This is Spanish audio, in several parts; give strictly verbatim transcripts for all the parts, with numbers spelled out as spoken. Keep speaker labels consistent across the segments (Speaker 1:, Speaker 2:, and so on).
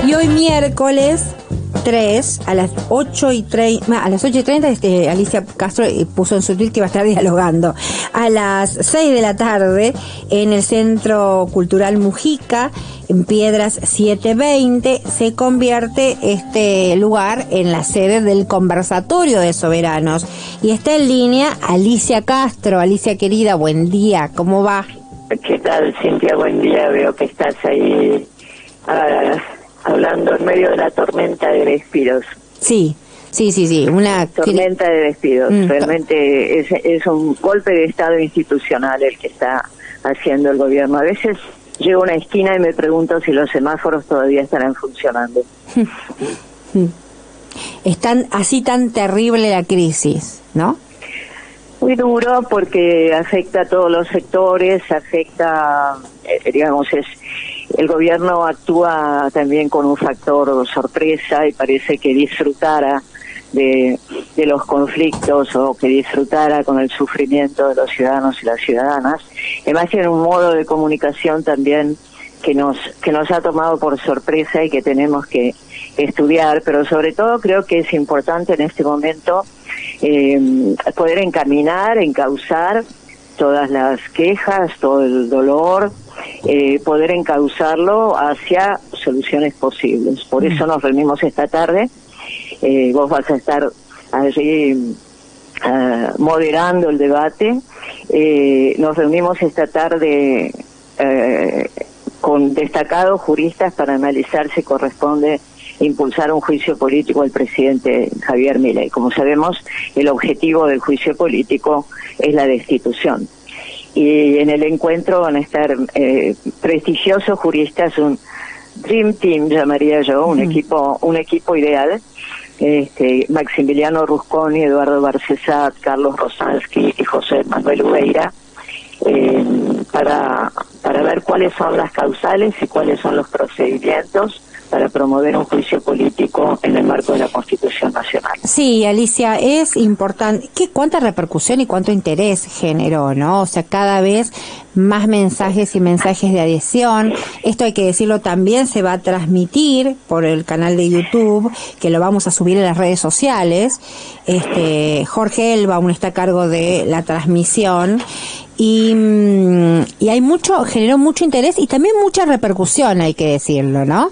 Speaker 1: Y hoy miércoles tres, a las ocho y treinta, a las ocho y treinta, este, Alicia Castro puso en su tweet que iba a estar dialogando. A las seis de la tarde, en el Centro Cultural Mujica, en Piedras setecientos veinte, se convierte este lugar en la sede del Conversatorio de Soberanos. Y está en línea Alicia Castro. Alicia querida, buen día, ¿cómo va?
Speaker 2: ¿Qué tal, Cintia? Buen día, veo que estás ahí uh, hablando en medio de la tormenta de despidos.
Speaker 1: Sí, sí, sí, sí, una
Speaker 2: tormenta de despidos.
Speaker 1: Mm.
Speaker 2: Realmente es, es un golpe de estado institucional el que está haciendo el gobierno. A veces llego a una esquina y me pregunto si los semáforos todavía estarán funcionando.
Speaker 1: Es tan, así tan terrible la crisis, ¿no?
Speaker 2: Muy duro porque afecta a todos los sectores, afecta, eh, digamos, es el gobierno actúa también con un factor sorpresa y parece que disfrutara de, de los conflictos o que disfrutara con el sufrimiento de los ciudadanos y las ciudadanas. Además tiene un modo de comunicación también que nos que nos ha tomado por sorpresa y que tenemos que estudiar, pero sobre todo creo que es importante en este momento eh, poder encaminar, encauzar todas las quejas, todo el dolor, eh, poder encauzarlo hacia soluciones posibles. Por eso nos reunimos esta tarde. Eh, vos vas a estar allí uh, moderando el debate. Eh, nos reunimos esta tarde eh, con destacados juristas para analizar si corresponde impulsar un juicio político al presidente Javier Milei. Como sabemos, el objetivo del juicio político es la destitución. Y en el encuentro van a estar eh, prestigiosos juristas, un dream team llamaría yo, un mm. equipo un equipo ideal. Este, Maximiliano Rusconi, Eduardo Barcesat, Carlos Rosansky y José Manuel Ubeira, eh, para, para ver cuáles son las causales y cuáles son los procedimientos para promover un juicio político en el marco de la Constitución Nacional.
Speaker 1: Sí, Alicia, es importante. ¿Qué, cuánta repercusión y cuánto interés generó, no? O sea, cada vez más mensajes y mensajes de adhesión. Esto hay que decirlo también, se va a transmitir por el canal de YouTube, que lo vamos a subir en las redes sociales. Este, Jorge Elba aún está a cargo de la transmisión. Y, y hay mucho, generó mucho interés y también mucha repercusión, hay que decirlo, ¿no?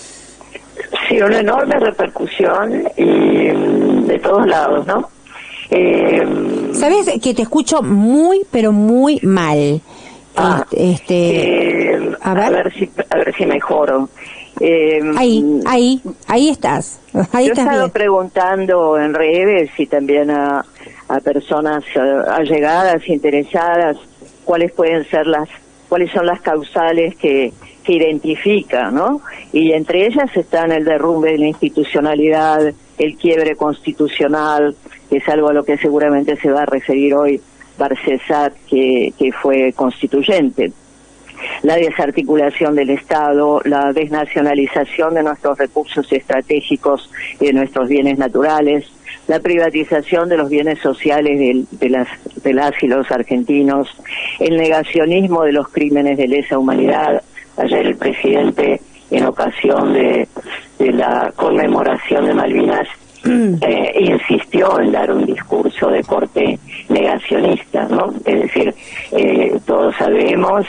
Speaker 2: Sí, una enorme repercusión y de todos lados, ¿no? Eh,
Speaker 1: ¿Sabes que te escucho muy, pero muy mal?
Speaker 2: Ah,
Speaker 1: este,
Speaker 2: eh,
Speaker 1: a, ver.
Speaker 2: a ver si a ver si mejoro. Eh,
Speaker 1: ahí, ahí, ahí estás. Ahí
Speaker 2: yo he
Speaker 1: estás
Speaker 2: estado
Speaker 1: bien.
Speaker 2: preguntando en redes y también a, a personas a, allegadas, interesadas, cuáles pueden ser las, cuáles son las causales que que identifica, ¿no? Y entre ellas están el derrumbe de la institucionalidad, el quiebre constitucional, que es algo a lo que seguramente se va a referir hoy Barcesat, que, que fue constituyente, la desarticulación del Estado, la desnacionalización de nuestros recursos estratégicos y de nuestros bienes naturales, la privatización de los bienes sociales de, de, las, de las y los argentinos, el negacionismo de los crímenes de lesa humanidad. Ayer el presidente, en ocasión de, de la conmemoración de Malvinas, eh, insistió en dar un discurso de corte negacionista, ¿no? Es decir, eh, todos sabemos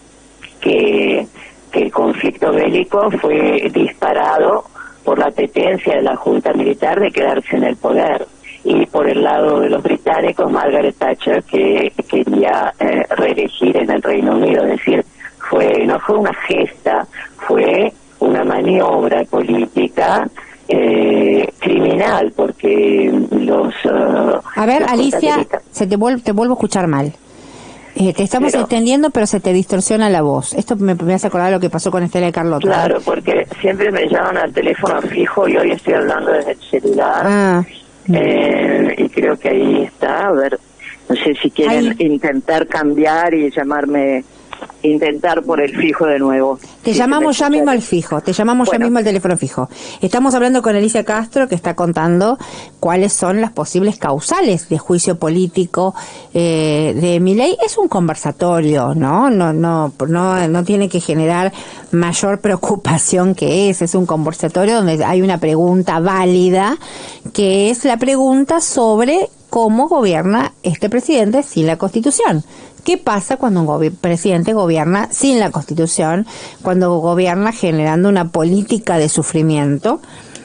Speaker 2: que, que el conflicto bélico fue disparado por la apetencia de la Junta Militar de quedarse en el poder. Y por el lado de los británicos, Margaret Thatcher, que quería eh, reelegir en el Reino Unido, es decir, fue no fue una gesta, fue una maniobra política eh, criminal, porque los... Uh,
Speaker 1: a ver, Alicia, se te, vuelve, te vuelvo a escuchar mal. Eh, te estamos pero, entendiendo, pero se te distorsiona la voz. Esto me, me hace acordar lo que pasó con Estela de Carlota.
Speaker 2: Claro, porque siempre me llaman al teléfono fijo y hoy estoy hablando desde el celular.
Speaker 1: Ah.
Speaker 2: Eh, y creo que ahí está. A ver, no sé si quieren ahí intentar cambiar y llamarme intentar por el fijo de nuevo.
Speaker 1: Te
Speaker 2: sí,
Speaker 1: llamamos ya mismo al fijo, te llamamos bueno. ya mismo al teléfono fijo. Estamos hablando con Alicia Castro, que está contando cuáles son las posibles causales de juicio político eh, de Milei. Es un conversatorio, ¿no? No, no, no, no tiene que generar mayor preocupación que es. Es un conversatorio donde hay una pregunta válida, que es la pregunta sobre cómo gobierna este presidente sin la Constitución. ¿Qué pasa cuando un gobi- presidente gobierna sin la Constitución, cuando gobierna generando una política de sufrimiento?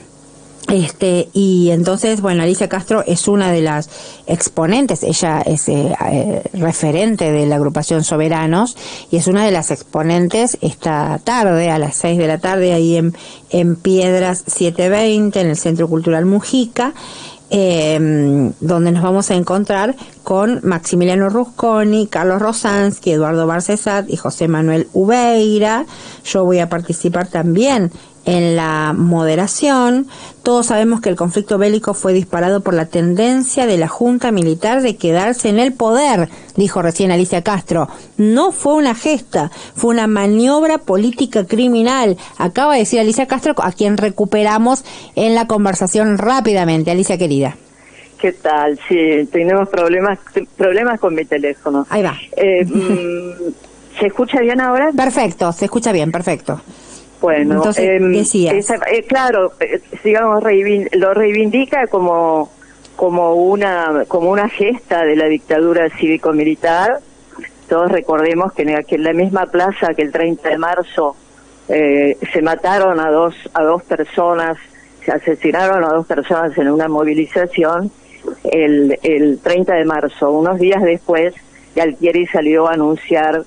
Speaker 1: Este, y entonces, bueno, Alicia Castro es una de las exponentes, ella es eh, eh, referente de la agrupación Soberanos y es una de las exponentes esta tarde, a las seis de la tarde, ahí en, en Piedras setecientos veinte, en el Centro Cultural Mujica. Eh, donde nos vamos a encontrar con Maximiliano Rusconi, Carlos Rosansky, Eduardo Barcesat y José Manuel Ubeira. Yo voy a participar también en la moderación. Todos sabemos que el conflicto bélico fue disparado por la tendencia de la Junta Militar de quedarse en el poder, dijo recién Alicia Castro. No fue una gesta, fue una maniobra política criminal, acaba de decir Alicia Castro, a quien recuperamos en la conversación rápidamente. Alicia, querida.
Speaker 2: ¿Qué tal? Sí, tenemos problemas problemas con mi teléfono.
Speaker 1: Ahí va.
Speaker 2: Eh, ¿Se escucha bien ahora?
Speaker 1: Perfecto, se escucha bien, perfecto.
Speaker 2: Bueno,
Speaker 1: entonces
Speaker 2: eh,
Speaker 1: decías.
Speaker 2: Esa, eh, claro, eh, digamos, reivind- lo reivindica como como una como una gesta de la dictadura cívico-militar. Todos recordemos que en, en la misma plaza que el treinta de marzo eh, se mataron a dos a dos personas, se asesinaron a dos personas en una movilización. El, el treinta de marzo, unos días después, Galtieri salió a anunciar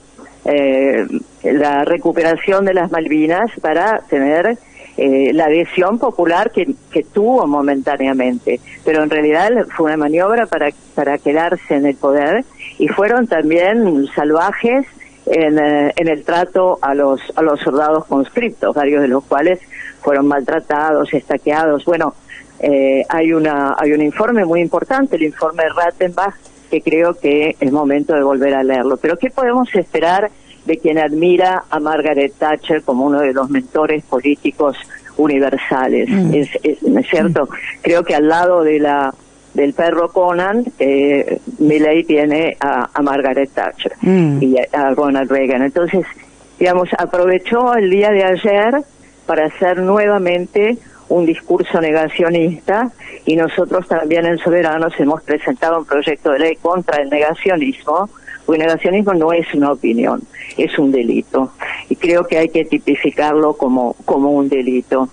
Speaker 2: eh, la recuperación de las Malvinas para tener eh, la adhesión popular que, que tuvo momentáneamente, pero en realidad fue una maniobra para, para quedarse en el poder, y fueron también salvajes en, eh, en el trato a los, a los soldados conscriptos, varios de los cuales fueron maltratados, estaqueados. Bueno, eh, hay una hay un informe muy importante, el informe de Rattenbach, que creo que es momento de volver a leerlo. Pero ¿qué podemos esperar de quien admira a Margaret Thatcher como uno de los mentores políticos universales? Mm. Es, es, ¿no es cierto? Mm. Creo que al lado de la del perro Conan, eh, Milei tiene a, a Margaret Thatcher mm. y a, a Ronald Reagan. Entonces, digamos, aprovechó el día de ayer para hacer nuevamente un discurso negacionista, y nosotros también en Soberanos hemos presentado un proyecto de ley contra el negacionismo, porque el negacionismo no es una opinión, es un delito, y creo que hay que tipificarlo como como un delito.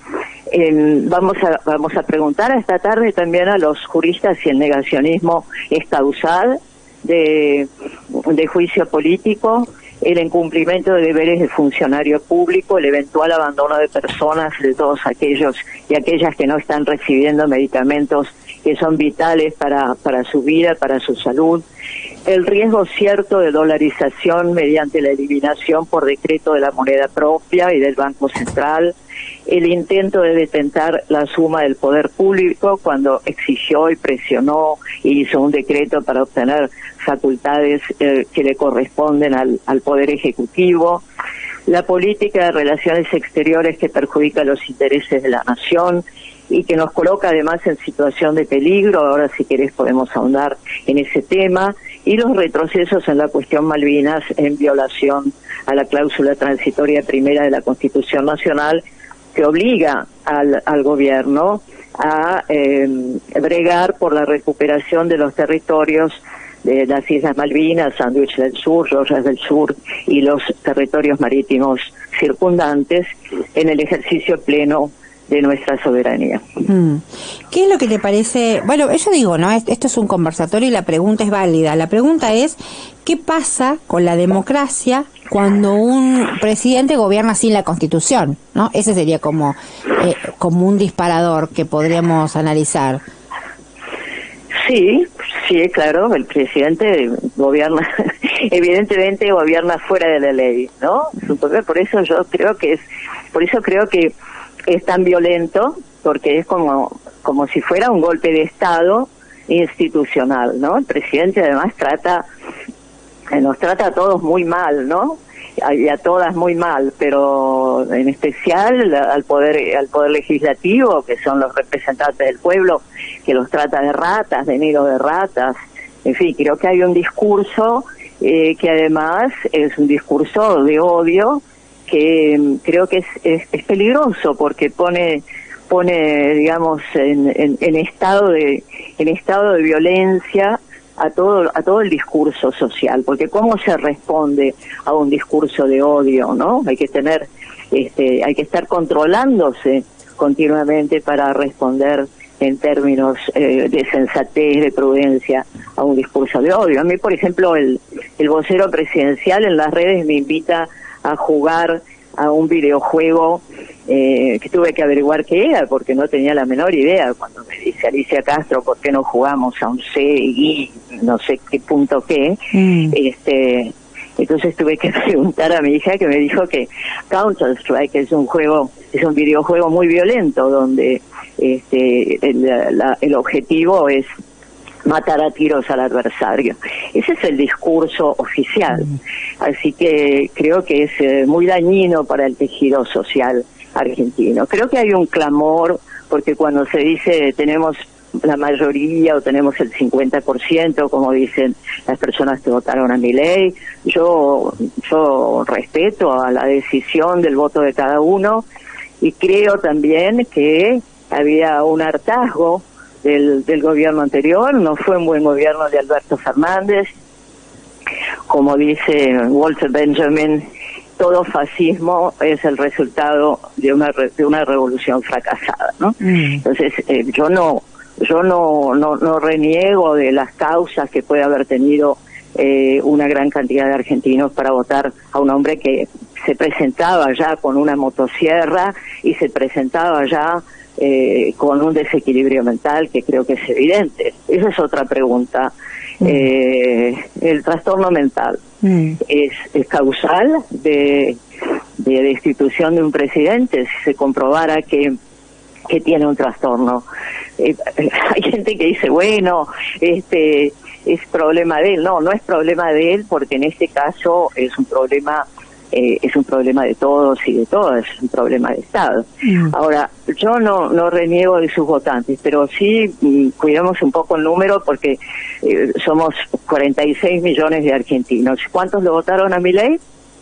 Speaker 2: Eh, vamos a vamos a preguntar esta tarde también a los juristas si el negacionismo es causal de, de juicio político, el incumplimiento de deberes de funcionario público, el eventual abandono de personas, de todos aquellos y aquellas que no están recibiendo medicamentos que son vitales para, para su vida, para su salud, el riesgo cierto de dolarización mediante la eliminación por decreto de la moneda propia y del Banco Central, el intento de detentar la suma del poder público cuando exigió y presionó y hizo un decreto para obtener facultades eh, que le corresponden al, al Poder Ejecutivo, la política de relaciones exteriores que perjudica los intereses de la nación y que nos coloca además en situación de peligro. Ahora, si querés, podemos ahondar en ese tema, y los retrocesos en la cuestión Malvinas en violación a la cláusula transitoria primera de la Constitución Nacional, que obliga al, al gobierno a eh, bregar por la recuperación de los territorios de las Islas Malvinas, Sándwich del Sur, Rosas del Sur y los territorios marítimos circundantes, en el ejercicio pleno de nuestra soberanía.
Speaker 1: Mm. ¿Qué es lo que te parece? Bueno, yo digo, ¿no? Esto es un conversatorio y la pregunta es válida. La pregunta es, ¿qué pasa con la democracia cuando un presidente gobierna sin la Constitución? ¿No? Ese sería como, eh, como un disparador que podríamos analizar.
Speaker 2: Sí, sí, claro, el presidente gobierna, evidentemente gobierna fuera de la ley, ¿no? Por eso yo creo que es, por eso creo que es tan violento, porque es como como si fuera un golpe de Estado institucional, ¿no? El presidente además trata, nos trata a todos muy mal, ¿no? y a todas muy mal, pero en especial al poder al poder legislativo, que son los representantes del pueblo, que los trata de ratas, de nido de ratas. En fin, creo que hay un discurso eh, que además es un discurso de odio que mm, creo que es, es, es peligroso porque pone pone digamos en, en, en estado de en estado de violencia a todo a todo el discurso social, porque cómo se responde a un discurso de odio, ¿no? Hay que tener este hay que estar controlándose continuamente para responder en términos eh, de sensatez, de prudencia a un discurso de odio. A mí, por ejemplo, el el vocero presidencial en las redes me invita a jugar a un videojuego eh, que tuve que averiguar qué era porque no tenía la menor idea. Cuando me dice Alicia Castro, ¿por qué no jugamos a un C y no sé qué punto qué? Mm. Este, entonces tuve que preguntar a mi hija, que me dijo que Counter Strike es un juego, es un videojuego muy violento donde este el, la, el objetivo es matar a tiros al adversario. Ese es el discurso oficial. Así que creo que es eh, muy dañino para el tejido social argentino. Creo que hay un clamor, porque cuando se dice tenemos la mayoría o tenemos el cincuenta por ciento, como dicen las personas que votaron a Milei, yo, yo respeto a la decisión del voto de cada uno y creo también que había un hartazgo Del, del gobierno anterior, no fue un buen gobierno de Alberto Fernández. Como dice Walter Benjamin, todo fascismo es el resultado de una de una revolución fracasada, ¿no? Mm. Entonces eh, yo no yo no, no no reniego de las causas que puede haber tenido eh, una gran cantidad de argentinos para votar a un hombre que se presentaba ya con una motosierra y se presentaba ya Eh, con un desequilibrio mental que creo que es evidente. Esa es otra pregunta. Mm. Eh, el trastorno mental mm. es, es causal de, de destitución de un presidente si se comprobara que que tiene un trastorno. Eh, hay gente que dice, bueno, este es problema de él. No, no es problema de él, porque en este caso es un problema Eh, es un problema de todos y de todas, es un problema de Estado. Mm. Ahora, yo no no reniego de sus votantes, pero sí mm, cuidemos un poco el número porque eh, somos cuarenta y seis millones de argentinos. ¿Cuántos lo votaron a Milei?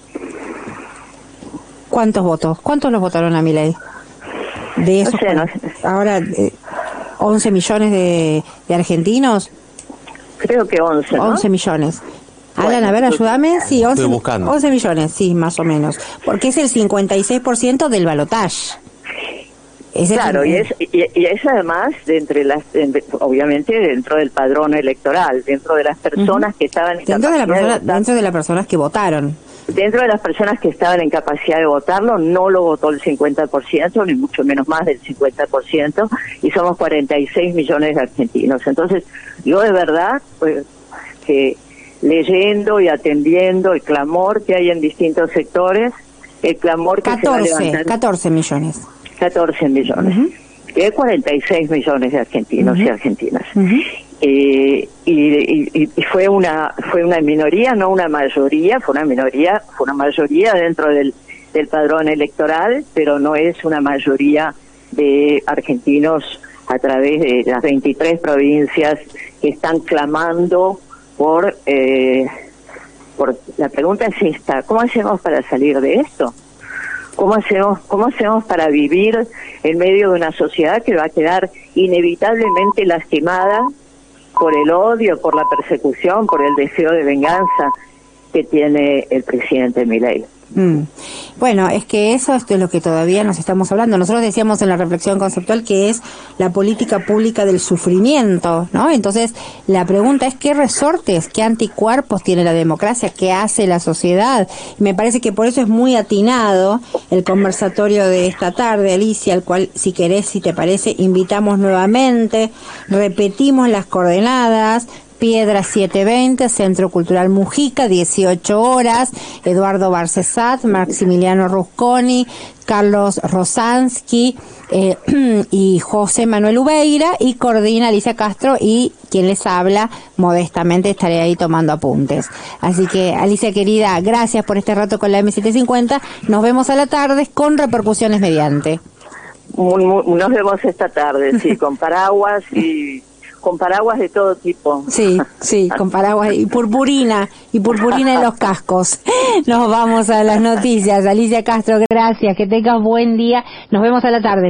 Speaker 1: ¿Cuántos votos? ¿Cuántos los votaron a Milei? De esos, no sé, no sé. Ahora, eh, once millones de, de argentinos.
Speaker 2: Creo que once, ¿no?
Speaker 1: once millones. Alan, a ver, ayúdame. Sí, once, once millones, sí, más o menos. Porque es el cincuenta y seis por ciento del balotaje.
Speaker 2: Es claro, el... y, es, y, y es además, de entre las, de, obviamente, dentro del padrón electoral, dentro de las personas uh-huh. que estaban en
Speaker 1: dentro de, la persona,
Speaker 2: de votar,
Speaker 1: dentro de las personas que votaron.
Speaker 2: Dentro de las personas que estaban en capacidad de votarlo, no lo votó el cincuenta por ciento, ni mucho menos más del cincuenta por ciento, y somos cuarenta y seis millones de argentinos. Entonces, yo de verdad, pues, que leyendo y atendiendo el clamor que hay en distintos sectores, el clamor que
Speaker 1: catorce,
Speaker 2: se va levantando.
Speaker 1: catorce millones.
Speaker 2: catorce millones. Uh-huh. Hay cuarenta y seis millones de argentinos uh-huh. y argentinas. Uh-huh. Eh, y, y, y fue una fue una minoría, no una mayoría, fue una minoría, fue una mayoría dentro del, del padrón electoral, pero no es una mayoría de argentinos a través de las veintitrés provincias que están clamando por eh, por la pregunta es esta: ¿cómo hacemos para salir de esto? ¿Cómo hacemos cómo hacemos para vivir en medio de una sociedad que va a quedar inevitablemente lastimada por el odio, por la persecución, por el deseo de venganza que tiene el presidente Milei?
Speaker 1: Mm. Bueno, es que eso es de lo que todavía nos estamos hablando. Nosotros decíamos en la reflexión conceptual que es la política pública del sufrimiento, ¿no? Entonces, la pregunta es qué resortes, qué anticuerpos tiene la democracia, qué hace la sociedad. Y me parece que por eso es muy atinado el conversatorio de esta tarde, Alicia, al cual, si querés, si te parece, invitamos nuevamente, repetimos las coordenadas. Piedra setecientos veinte, Centro Cultural Mujica, dieciocho horas, Eduardo Barcesat, Maximiliano Rusconi, Carlos Rosansky eh, y José Manuel Ubeira, y coordina Alicia Castro, y quien les habla, modestamente estaré ahí tomando apuntes. Así que, Alicia querida, gracias por este rato con la eme setecientos cincuenta, nos vemos a la tarde con Repercusiones mediante.
Speaker 2: Muy, muy, nos vemos esta tarde, sí, con paraguas y con paraguas de todo tipo.
Speaker 1: Sí, sí, con paraguas y purpurina, y purpurina en los cascos. Nos vamos a las noticias. Alicia Castro, gracias, que tengas buen día. Nos vemos a la tarde.